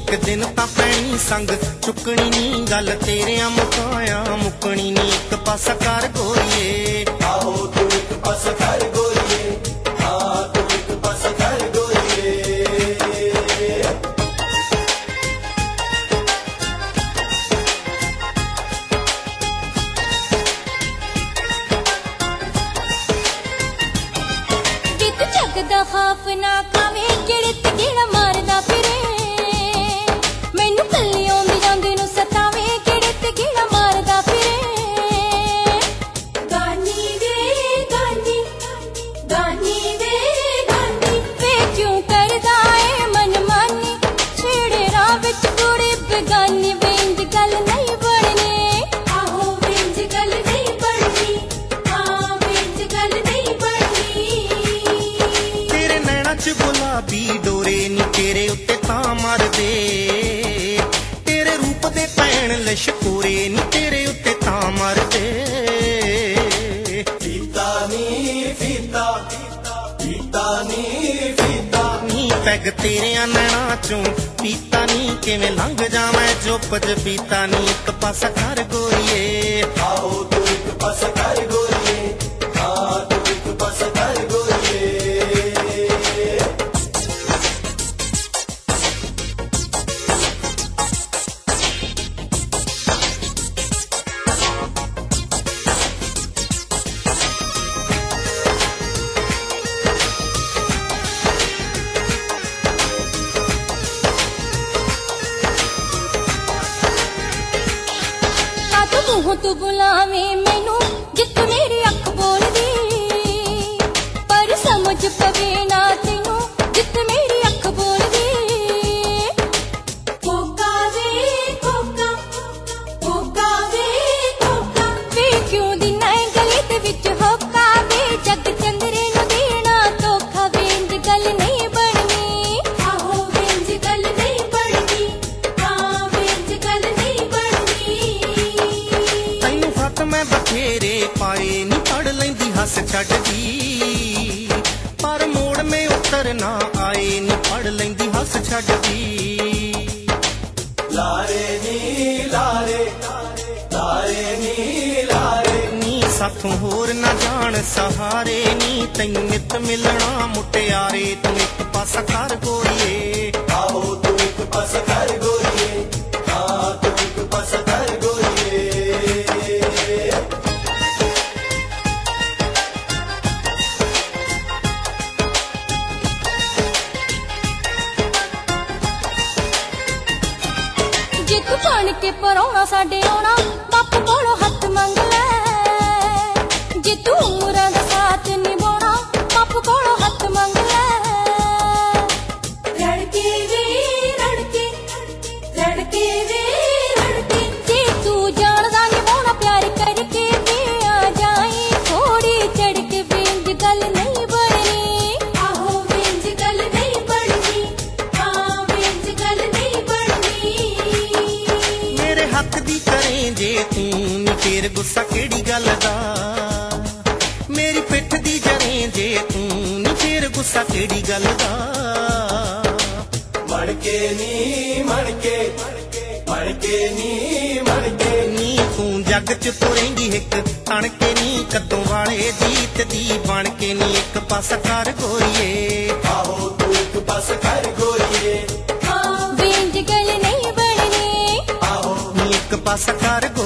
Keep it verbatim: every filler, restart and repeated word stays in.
एक दिन तां पैणी संग चुकनी नी गल तेरियां मुकाया मुकनी नी एक पासा कर गोरीए आहो तू एक पासा कर गोरीए हाँ तू एक पासा कर गोरीए जित जगदा खौफ ना खावे किड़े ते गिड़ा मारदा फिरे मैनू कल्ली आउंदी जांदी नू सतावे किड़े ते गिड़ा मारदा फिरे गानी वे गानी गानी वे गानी वे क्यों करदा ए मनमानी छेड़े राह विच कुड़ी बेगानी वे इंज गल नहीं बननी आहो वे इंज गल नहीं बननी हाँ वे इंज गल नहीं बननी तेरे नैना च गुलाबी डोरे नी तेरे उत्ते तां मरदे तेरे रूप दे पैण लशकोरे नी तेरे उत्ते तां मरदे फीता नी फीता फीता नी फीता नी पैग तेरे नैना चों पीता नी किवें लंघ जावां चुप च पीता नी एक पासा कर गोरीए आहो तू एक पासा कर गोरीए हाँ तू एक पासा कर गोरीए तू तू बुलावे मैनू जित मेरी अख बोलदी पर समझ पवे ना तेनू जित मेरी अख बोलदी कोका वे कोका कोका वे कोका वे क्यों दिना गली दे विच होका वे जग चंदरे नू देना धोखा वे इंज गल नहीं बननी आहो वे इंज गल नहीं बननी हाँ वे इंज गल नहीं बननी तैनू खत मैं बथेरे पाए नी पढ़ लैंदी हस छड्डदी पर मोड़ में उतर ना आए नी पढ़ लैंदी हस छड्डदी लारे नी लारे लारे नी लारे नी साथों होर ना जान सहारे नी तैनू नित मिलना मुटियारे तू एक पासा कर गोरीए आहो तू एक पासा कर गोरीए हाँ तू एक पासा कर गोरीए जे तू जान के पराउणा साडे आउणा बापू कोलों हत्थ मंग ले जे तू उमरां दा साथ निभाउणा बापू कोलों हत्थ मंग ले रड़के वे रड़के रड़के वे रड़के जे तू जानदा निभाउणा प्यार करके वे आ जाई थोड़ी चढ़ के वे इंज गल नहीं बननी आहो वे इंज गल नहीं बननी हाँ वे इंज गल नहीं बननी मेरे हक दी करें जे तू नी फेर गुस्सा केड़ी गल दा मेरी पिठ दी जरें जे तू नी फेर गुस्सा केड़ी गल दा मड़के नी मड़के मड़के नी मड़के नी तू जग च तुरेंगी हिक तणके नी कद्दों वाले जीत दी बन के नी एक पासा कर गोरीए आहो तू एक पासा कर गोरीए हाँ वे इंज गल नहीं बननी आहो नी एक पासा कर